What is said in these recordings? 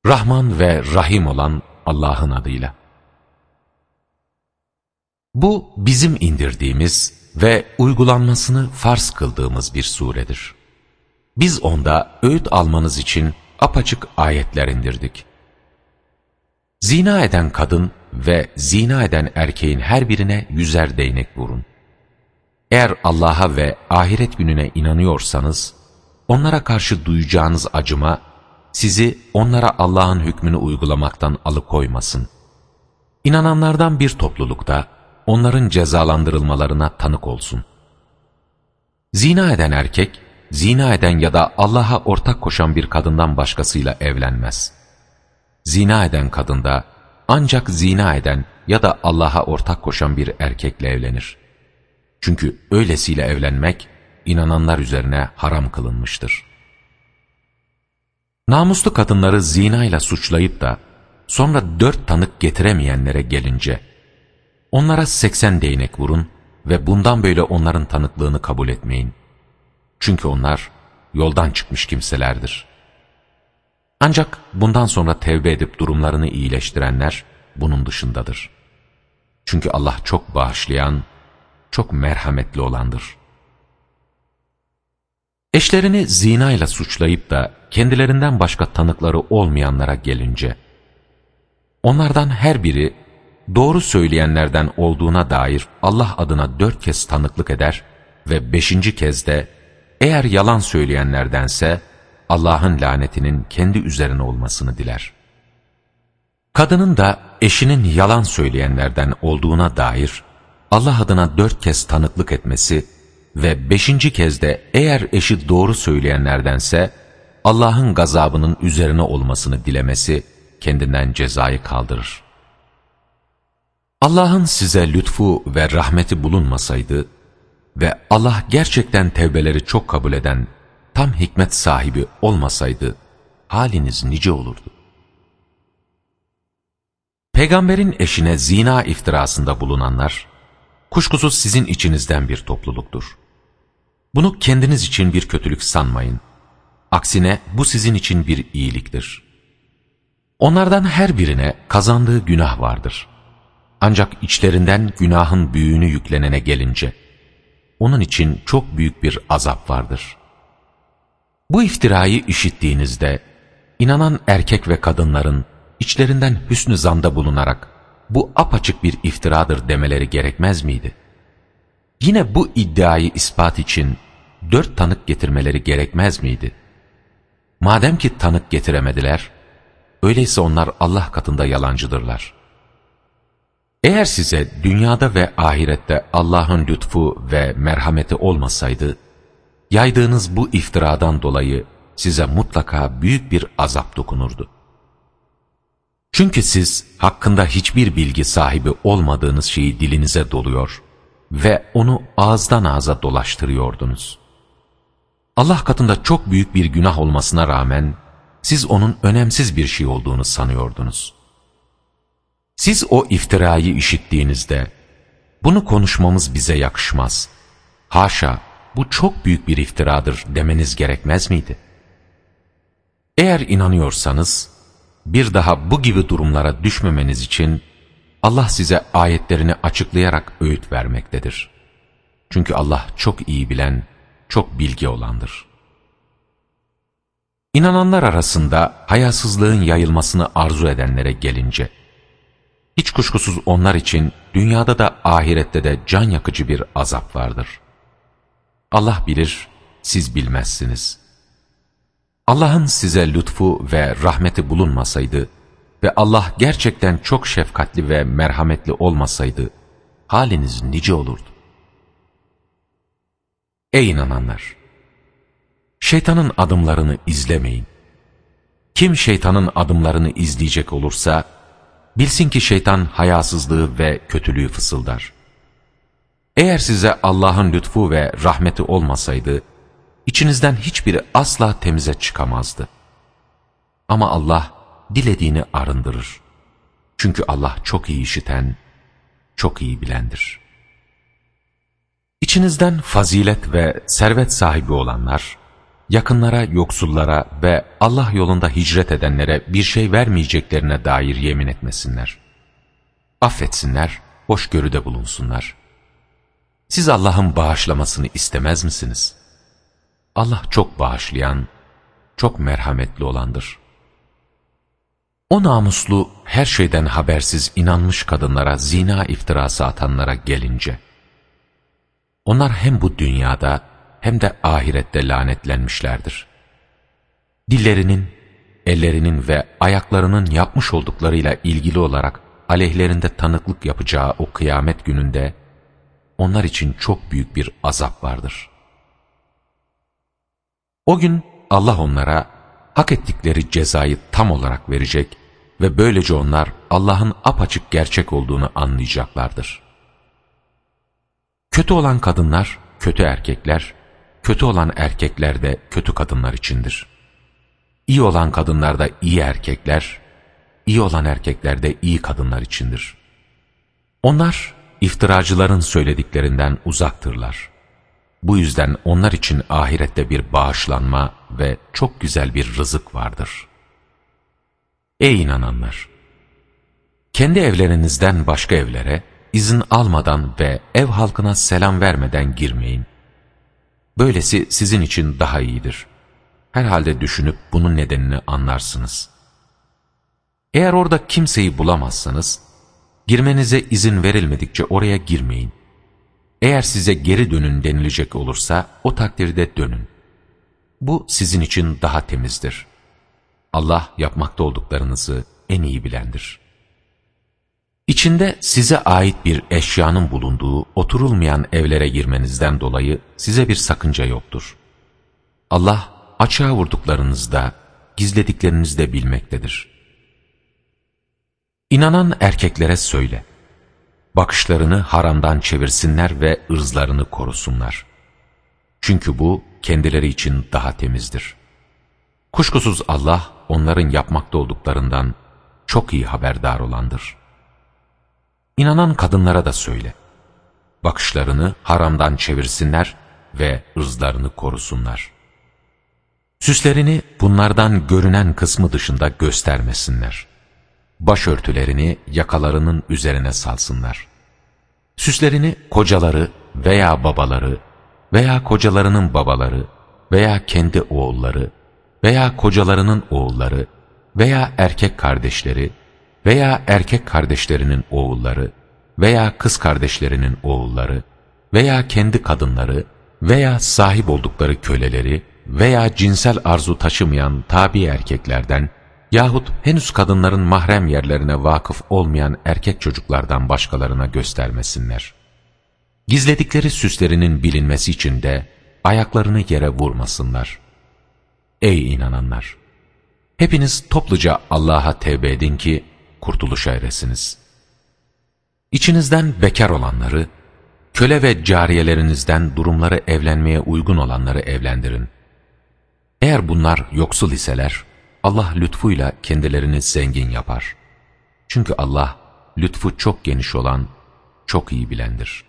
Rahman ve Rahim olan Allah'ın adıyla. Bu bizim indirdiğimiz ve uygulanmasını farz kıldığımız bir suredir. Biz onda öğüt almanız için apaçık ayetler indirdik. Zina eden kadın ve zina eden erkeğin her birine 100'er değnek vurun. Eğer Allah'a ve ahiret gününe inanıyorsanız, onlara karşı duyacağınız acıma, sizi onlara Allah'ın hükmünü uygulamaktan alıkoymasın. İnananlardan bir toplulukta, onların cezalandırılmalarına tanık olsun. Zina eden erkek, zina eden ya da Allah'a ortak koşan bir kadından başkasıyla evlenmez. Zina eden kadın da ancak zina eden ya da Allah'a ortak koşan bir erkekle evlenir. Çünkü öylesiyle evlenmek, inananlar üzerine haram kılınmıştır. Namuslu kadınları zinayla suçlayıp da, sonra 4 tanık getiremeyenlere gelince, onlara 80 değnek vurun ve bundan böyle onların tanıklığını kabul etmeyin. Çünkü onlar yoldan çıkmış kimselerdir. Ancak bundan sonra tevbe edip durumlarını iyileştirenler bunun dışındadır. Çünkü Allah çok bağışlayan, çok merhametli olandır. Eşlerini zinayla suçlayıp da kendilerinden başka tanıkları olmayanlara gelince, onlardan her biri doğru söyleyenlerden olduğuna dair Allah adına 4 kez tanıklık eder ve 5. kez de eğer yalan söyleyenlerdense Allah'ın lanetinin kendi üzerine olmasını diler. Kadının da eşinin yalan söyleyenlerden olduğuna dair Allah adına 4 kez tanıklık etmesi ve 5. kez de eğer eşi doğru söyleyenlerdense Allah'ın gazabının üzerine olmasını dilemesi kendinden cezayı kaldırır. Allah'ın size lütfu ve rahmeti bulunmasaydı ve Allah gerçekten tevbeleri çok kabul eden tam hikmet sahibi olmasaydı haliniz nice olurdu. Peygamberin eşine zina iftirasında bulunanlar, kuşkusuz sizin içinizden bir topluluktur. Bunu kendiniz için bir kötülük sanmayın. Aksine bu sizin için bir iyiliktir. Onlardan her birine kazandığı günah vardır. Ancak içlerinden günahın büyüğünü yüklenene gelince, onun için çok büyük bir azap vardır. Bu iftirayı işittiğinizde, inanan erkek ve kadınların içlerinden hüsnü zanda bulunarak, bu apaçık bir iftiradır demeleri gerekmez miydi? Yine bu iddiayı ispat için 4 tanık getirmeleri gerekmez miydi? Madem ki tanık getiremediler, öyleyse onlar Allah katında yalancıdırlar. Eğer size dünyada ve ahirette Allah'ın lütfu ve merhameti olmasaydı, yaydığınız bu iftiradan dolayı size mutlaka büyük bir azap dokunurdu. Çünkü siz hakkında hiçbir bilgi sahibi olmadığınız şeyi dilinize doluyor ve onu ağızdan ağza dolaştırıyordunuz. Allah katında çok büyük bir günah olmasına rağmen siz onun önemsiz bir şey olduğunu sanıyordunuz. Siz o iftirayı işittiğinizde, bunu konuşmamız bize yakışmaz, haşa bu çok büyük bir iftiradır demeniz gerekmez miydi? Eğer inanıyorsanız, bir daha bu gibi durumlara düşmemeniz için Allah size ayetlerini açıklayarak öğüt vermektedir. Çünkü Allah çok iyi bilen, çok bilgi olandır. İnananlar arasında hayasızlığın yayılmasını arzu edenlere gelince, hiç kuşkusuz onlar için dünyada da ahirette de can yakıcı bir azap vardır. Allah bilir, siz bilmezsiniz. Allah'ın size lütfu ve rahmeti bulunmasaydı ve Allah gerçekten çok şefkatli ve merhametli olmasaydı, haliniz nice olurdu. Ey inananlar! Şeytanın adımlarını izlemeyin. Kim şeytanın adımlarını izleyecek olursa, bilsin ki şeytan hayasızlığı ve kötülüğü fısıldar. Eğer size Allah'ın lütfu ve rahmeti olmasaydı, içinizden hiçbiri asla temize çıkamazdı. Ama Allah dilediğini arındırır. Çünkü Allah çok iyi işiten, çok iyi bilendir. İçinizden fazilet ve servet sahibi olanlar, yakınlara, yoksullara ve Allah yolunda hicret edenlere bir şey vermeyeceklerine dair yemin etmesinler. Affetsinler, hoşgörüde bulunsunlar. Siz Allah'ın bağışlamasını istemez misiniz? Allah çok bağışlayan, çok merhametli olandır. O namuslu, her şeyden habersiz inanmış kadınlara zina iftirası atanlara gelince, onlar hem bu dünyada hem de ahirette lanetlenmişlerdir. Dillerinin, ellerinin ve ayaklarının yapmış olduklarıyla ilgili olarak aleyhlerinde tanıklık yapacağı o kıyamet gününde, onlar için çok büyük bir azap vardır. O gün Allah onlara hak ettikleri cezayı tam olarak verecek ve böylece onlar Allah'ın apaçık gerçek olduğunu anlayacaklardır. Kötü olan kadınlar, kötü erkekler, kötü olan erkekler de kötü kadınlar içindir. İyi olan kadınlar da iyi erkekler, iyi olan erkekler de iyi kadınlar içindir. Onlar, iftiracıların söylediklerinden uzaktırlar. Bu yüzden onlar için ahirette bir bağışlanma ve çok güzel bir rızık vardır. Ey inananlar! Kendi evlerinizden başka evlere izin almadan ve ev halkına selam vermeden girmeyin. Böylesi sizin için daha iyidir. Herhalde düşünüp bunun nedenini anlarsınız. Eğer orada kimseyi bulamazsanız, girmenize izin verilmedikçe oraya girmeyin. Eğer size geri dönün denilecek olursa o takdirde dönün. Bu sizin için daha temizdir. Allah yapmakta olduklarınızı en iyi bilendir. İçinde size ait bir eşyanın bulunduğu oturulmayan evlere girmenizden dolayı size bir sakınca yoktur. Allah açığa vurduklarınızda, gizlediklerinizi bilmektedir. İnanan erkeklere söyle, bakışlarını haramdan çevirsinler ve ırzlarını korusunlar. Çünkü bu kendileri için daha temizdir. Kuşkusuz Allah onların yapmakta olduklarından çok iyi haberdar olandır. İnanan kadınlara da söyle, bakışlarını haramdan çevirsinler ve ırzlarını korusunlar. Süslerini bunlardan görünen kısmı dışında göstermesinler. Başörtülerini yakalarının üzerine salsınlar. Süslerini kocaları veya babaları veya kocalarının babaları veya kendi oğulları veya kocalarının oğulları veya erkek kardeşleri veya erkek kardeşlerinin oğulları veya kız kardeşlerinin oğulları veya kendi kadınları veya sahip oldukları köleleri veya cinsel arzu taşımayan tabi erkeklerden yahut henüz kadınların mahrem yerlerine vakıf olmayan erkek çocuklardan başkalarına göstermesinler. Gizledikleri süslerinin bilinmesi için de ayaklarını yere vurmasınlar. Ey inananlar! Hepiniz topluca Allah'a tevbe edin ki kurtuluşa eresiniz. İçinizden bekar olanları, köle ve cariyelerinizden durumları evlenmeye uygun olanları evlendirin. Eğer bunlar yoksul iseler, Allah lütfuyla kendilerini zengin yapar. Çünkü Allah lütfu çok geniş olan, çok iyi bilendir.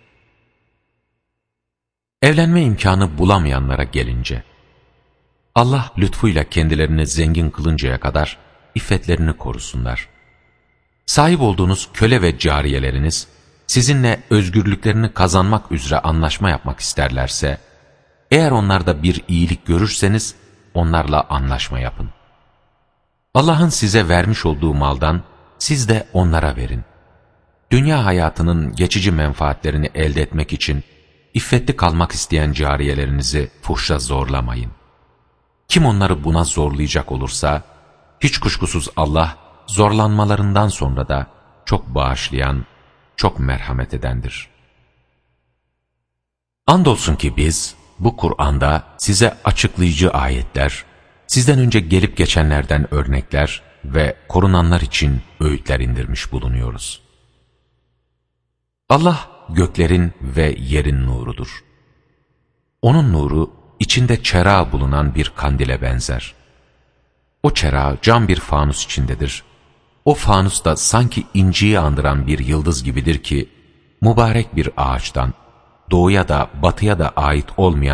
Evlenme imkanı bulamayanlara gelince, Allah lütfuyla kendilerini zengin kılıncaya kadar iffetlerini korusunlar. Sahip olduğunuz köle ve cariyeleriniz, sizinle özgürlüklerini kazanmak üzere anlaşma yapmak isterlerse, eğer onlarda bir iyilik görürseniz, onlarla anlaşma yapın. Allah'ın size vermiş olduğu maldan siz de onlara verin. Dünya hayatının geçici menfaatlerini elde etmek için iffetli kalmak isteyen cariyelerinizi fuhşa zorlamayın. Kim onları buna zorlayacak olursa, hiç kuşkusuz Allah zorlanmalarından sonra da çok bağışlayan, çok merhamet edendir. Andolsun ki biz bu Kur'an'da size açıklayıcı ayetler, sizden önce gelip geçenlerden örnekler ve korunanlar için öğütler indirmiş bulunuyoruz. Allah göklerin ve yerin nurudur. Onun nuru içinde çera bulunan bir kandile benzer. O çera cam bir fanus içindedir. O fanus da sanki inciyi andıran bir yıldız gibidir ki, mübarek bir ağaçtan, doğuya da batıya da ait olmayan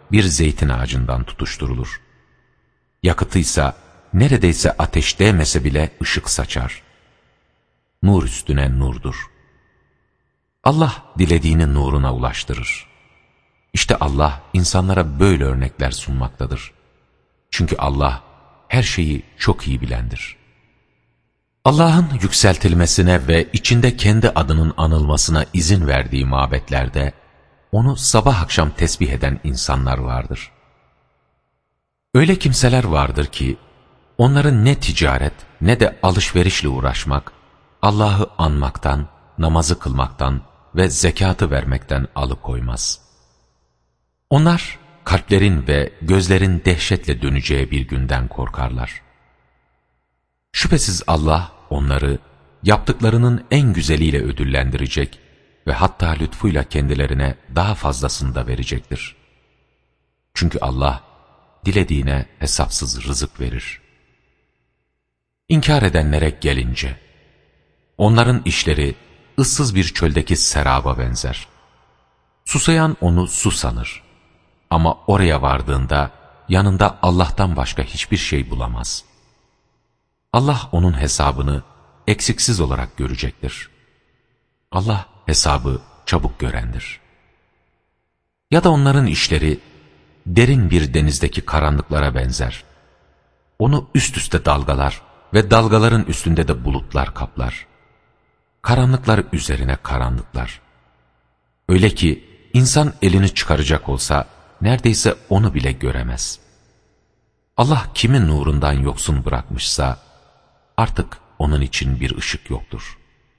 bir zeytin ağacından tutuşturulur. Yakıtıysa neredeyse ateş değmese bile ışık saçar. Nur üstüne nurdur. Allah dilediğini nuruna ulaştırır. İşte Allah insanlara böyle örnekler sunmaktadır. Çünkü Allah her şeyi çok iyi bilendir. Allah'ın yükseltilmesine ve içinde kendi adının anılmasına izin verdiği mabetlerde onu sabah akşam tesbih eden insanlar vardır. Öyle kimseler vardır ki onların ne ticaret ne de alışverişle uğraşmak, Allah'ı anmaktan, namazı kılmaktan ve zekatı vermekten alıkoymaz. Onlar kalplerin ve gözlerin dehşetle döneceği bir günden korkarlar. Şüphesiz Allah onları yaptıklarının en güzeliyle ödüllendirecek ve hatta lütfuyla kendilerine daha fazlasını da verecektir. Çünkü Allah dilediğine hesapsız rızık verir. İnkar edenlere gelince, onların işleri ıssız bir çöldeki seraba benzer. Susayan onu su sanır. Ama oraya vardığında yanında Allah'tan başka hiçbir şey bulamaz. Allah onun hesabını eksiksiz olarak görecektir. Allah hesabı çabuk görendir. Ya da onların işleri derin bir denizdeki karanlıklara benzer. Onu üst üste dalgalar ve dalgaların üstünde de bulutlar kaplar. Karanlıklar üzerine karanlıklar. Öyle ki insan elini çıkaracak olsa neredeyse onu bile göremez. Allah kimin nurundan yoksun bırakmışsa artık onun için bir ışık yoktur.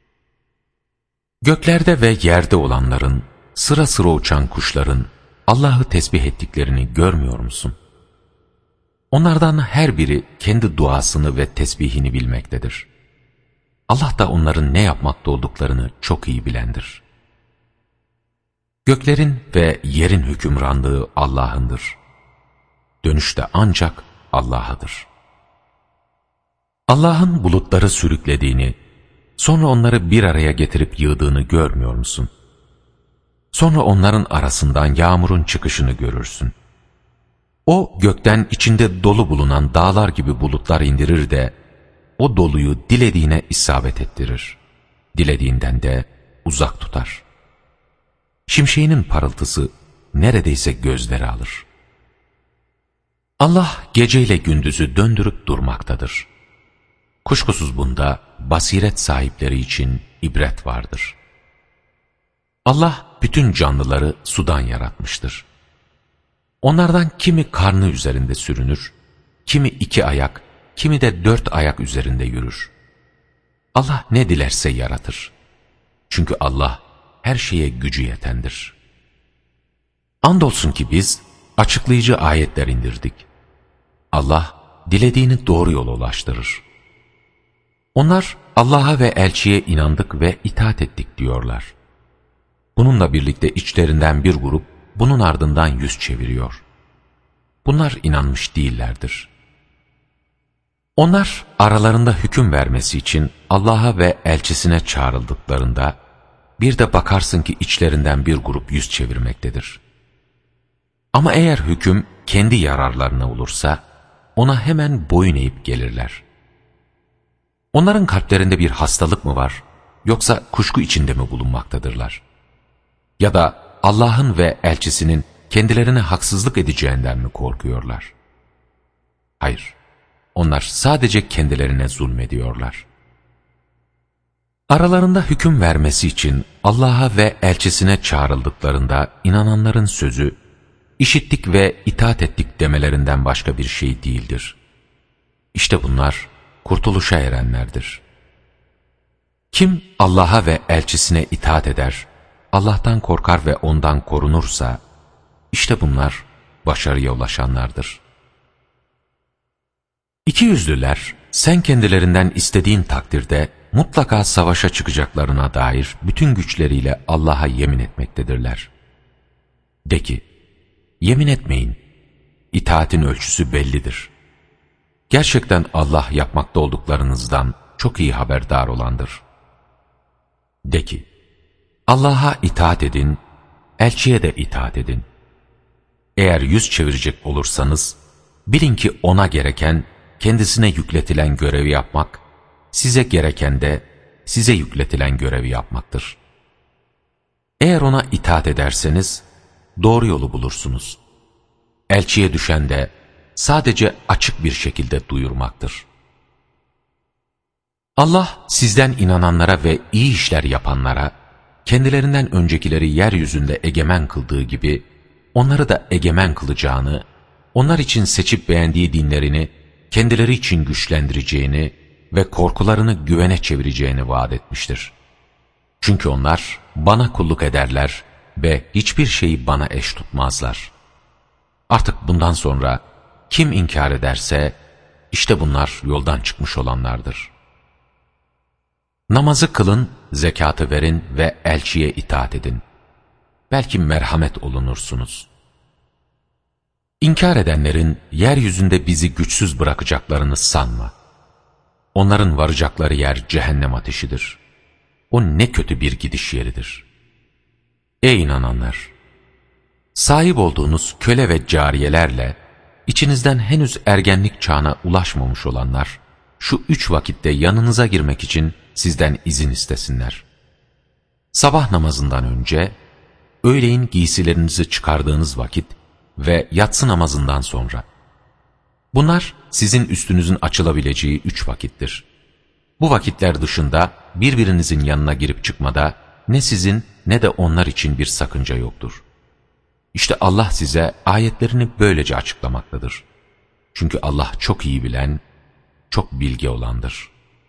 Göklerde ve yerde olanların, sıra sıra uçan kuşların Allah'ı tesbih ettiklerini görmüyor musun? Onlardan her biri kendi duasını ve tesbihini bilmektedir. Allah da onların ne yapmakta olduklarını çok iyi bilendir. Göklerin ve yerin hükümranlığı Allah'ındır. Dönüş de ancak Allah'adır. Allah'ın bulutları sürüklediğini, sonra onları bir araya getirip yığdığını görmüyor musun? Sonra onların arasından yağmurun çıkışını görürsün. O gökten içinde dolu bulunan dağlar gibi bulutlar indirir de, o doluyu dilediğine isabet ettirir. Dilediğinden de uzak tutar. Şimşeğinin parıltısı neredeyse gözleri alır. Allah geceyle gündüzü döndürüp durmaktadır. Kuşkusuz bunda basiret sahipleri için ibret vardır. Allah bütün canlıları sudan yaratmıştır. Onlardan kimi karnı üzerinde sürünür, kimi 2 ayak, kimi de 4 ayak üzerinde yürür. Allah ne dilerse yaratır. Çünkü Allah her şeye gücü yetendir. Andolsun ki biz açıklayıcı ayetler indirdik. Allah dilediğini doğru yola ulaştırır. Onlar Allah'a ve elçiye inandık ve itaat ettik diyorlar. Bununla birlikte içlerinden bir grup bunun ardından yüz çeviriyor. Bunlar inanmış değillerdir. Onlar aralarında hüküm vermesi için Allah'a ve elçisine çağrıldıklarında bir de bakarsın ki içlerinden bir grup yüz çevirmektedir. Ama eğer hüküm kendi yararlarına olursa ona hemen boyun eğip gelirler. Onların kalplerinde bir hastalık mı var, yoksa kuşku içinde mi bulunmaktadırlar? Ya da Allah'ın ve elçisinin kendilerine haksızlık edeceğinden mi korkuyorlar? Hayır, onlar sadece kendilerine zulmediyorlar. Aralarında hüküm vermesi için Allah'a ve elçisine çağrıldıklarında inananların sözü, işittik ve itaat ettik demelerinden başka bir şey değildir. İşte bunlar kurtuluşa erenlerdir. Kim Allah'a ve elçisine itaat eder, Allah'tan korkar ve ondan korunursa, işte bunlar başarıya ulaşanlardır. İkiyüzlüler, sen kendilerinden istediğin takdirde mutlaka savaşa çıkacaklarına dair bütün güçleriyle Allah'a yemin etmektedirler. De ki, yemin etmeyin, itaatin ölçüsü bellidir. Gerçekten Allah yapmakta olduklarınızdan çok iyi haberdar olandır. De ki, Allah'a itaat edin, elçiye de itaat edin. eğer yüz çevirecek olursanız, bilin ki ona gereken, kendisine yükletilen görevi yapmak, size gereken de size yükletilen görevi yapmaktır. Eğer ona itaat ederseniz, doğru yolu bulursunuz. Elçiye düşen de sadece açık bir şekilde duyurmaktır. Allah sizden inananlara ve iyi işler yapanlara, kendilerinden öncekileri yeryüzünde egemen kıldığı gibi, onları da egemen kılacağını, onlar için seçip beğendiği dinlerini, kendileri için güçlendireceğini ve korkularını güvene çevireceğini vaat etmiştir. Çünkü onlar bana kulluk ederler ve hiçbir şeyi bana eş tutmazlar. Artık bundan sonra kim inkar ederse, işte bunlar yoldan çıkmış olanlardır. Namazı kılın, zekatı verin ve elçiye itaat edin. Belki merhamet olunursunuz. İnkar edenlerin yeryüzünde bizi güçsüz bırakacaklarını sanma. Onların varacakları yer cehennem ateşidir. O ne kötü bir gidiş yeridir. Ey inananlar! Sahip olduğunuz köle ve cariyelerle, içinizden henüz ergenlik çağına ulaşmamış olanlar, şu 3 vakitte yanınıza girmek için sizden izin istesinler. Sabah namazından önce, öğleyin giysilerinizi çıkardığınız vakit ve yatsı namazından sonra. Bunlar sizin üstünüzün açılabileceği 3 vakittir. Bu vakitler dışında birbirinizin yanına girip çıkmada ne sizin ne de onlar için bir sakınca yoktur. İşte Allah size ayetlerini böylece açıklamaktadır. Çünkü Allah çok iyi bilen, çok bilge olandır.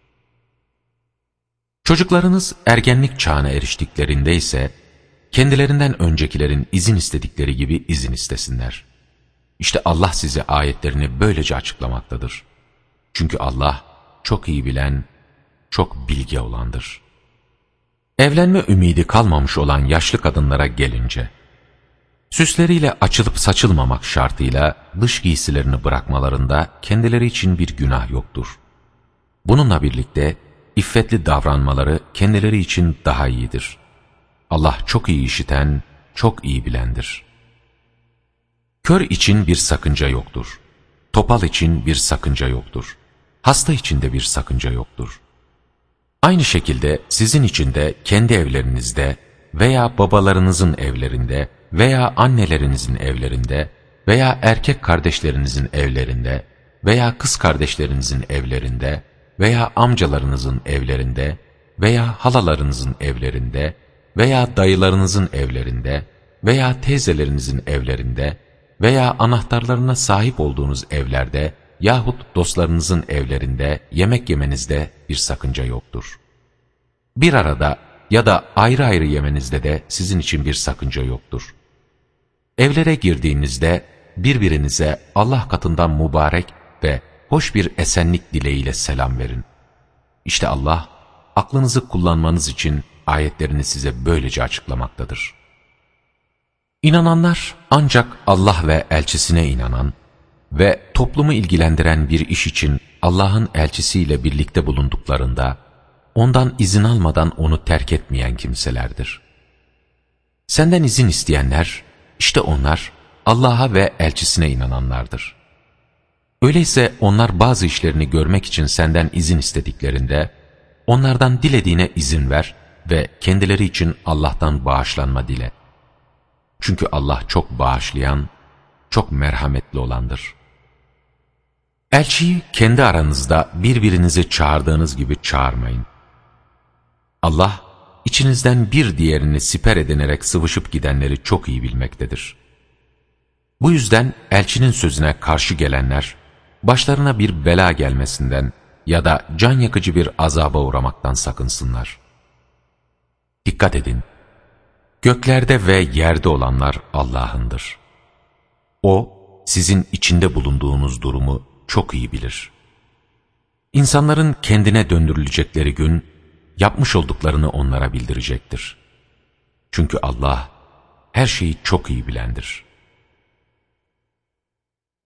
Çocuklarınız ergenlik çağına eriştiklerinde ise, kendilerinden öncekilerin izin istedikleri gibi izin istesinler. İşte Allah size ayetlerini böylece açıklamaktadır. Çünkü Allah çok iyi bilen, çok bilge olandır. Evlenme ümidi kalmamış olan yaşlı kadınlara gelince, süsleriyle açılıp saçılmamak şartıyla dış giysilerini bırakmalarında kendileri için bir günah yoktur. Bununla birlikte iffetli davranmaları kendileri için daha iyidir. Allah çok iyi işiten, çok iyi bilendir. Kör için bir sakınca yoktur. Topal için bir sakınca yoktur. Hasta için de bir sakınca yoktur. Aynı şekilde sizin için de kendi evlerinizde veya babalarınızın evlerinde veya annelerinizin evlerinde veya erkek kardeşlerinizin evlerinde veya kız kardeşlerinizin evlerinde veya amcalarınızın evlerinde veya halalarınızın evlerinde veya dayılarınızın evlerinde veya teyzelerinizin evlerinde veya anahtarlarına sahip olduğunuz evlerde yahut dostlarınızın evlerinde yemek yemenizde bir sakınca yoktur. Bir arada ya da ayrı ayrı yemenizde de sizin için bir sakınca yoktur. Evlere girdiğinizde birbirinize Allah katından mübarek ve hoş bir esenlik dileğiyle selam verin. İşte Allah, aklınızı kullanmanız için ayetlerini size böylece açıklamaktadır. İnananlar ancak Allah ve elçisine inanan ve toplumu ilgilendiren bir iş için Allah'ın elçisiyle birlikte bulunduklarında, ondan izin almadan onu terk etmeyen kimselerdir. Senden izin isteyenler, işte onlar Allah'a ve elçisine inananlardır. Öyleyse onlar bazı işlerini görmek için senden izin istediklerinde, onlardan dilediğine izin ver ve kendileri için Allah'tan bağışlanma dile. Çünkü Allah çok bağışlayan, çok merhametli olandır. Elçiyi kendi aranızda birbirinizi çağırdığınız gibi çağırmayın. Allah, içinizden bir diğerini siper edinerek sıvışıp gidenleri çok iyi bilmektedir. Bu yüzden elçinin sözüne karşı gelenler, başlarına bir bela gelmesinden ya da can yakıcı bir azaba uğramaktan sakınsınlar. Dikkat edin, göklerde ve yerde olanlar Allah'ındır. O, sizin içinde bulunduğunuz durumu çok iyi bilir. İnsanların kendine döndürülecekleri gün, yapmış olduklarını onlara bildirecektir. Çünkü Allah, her şeyi çok iyi bilendir.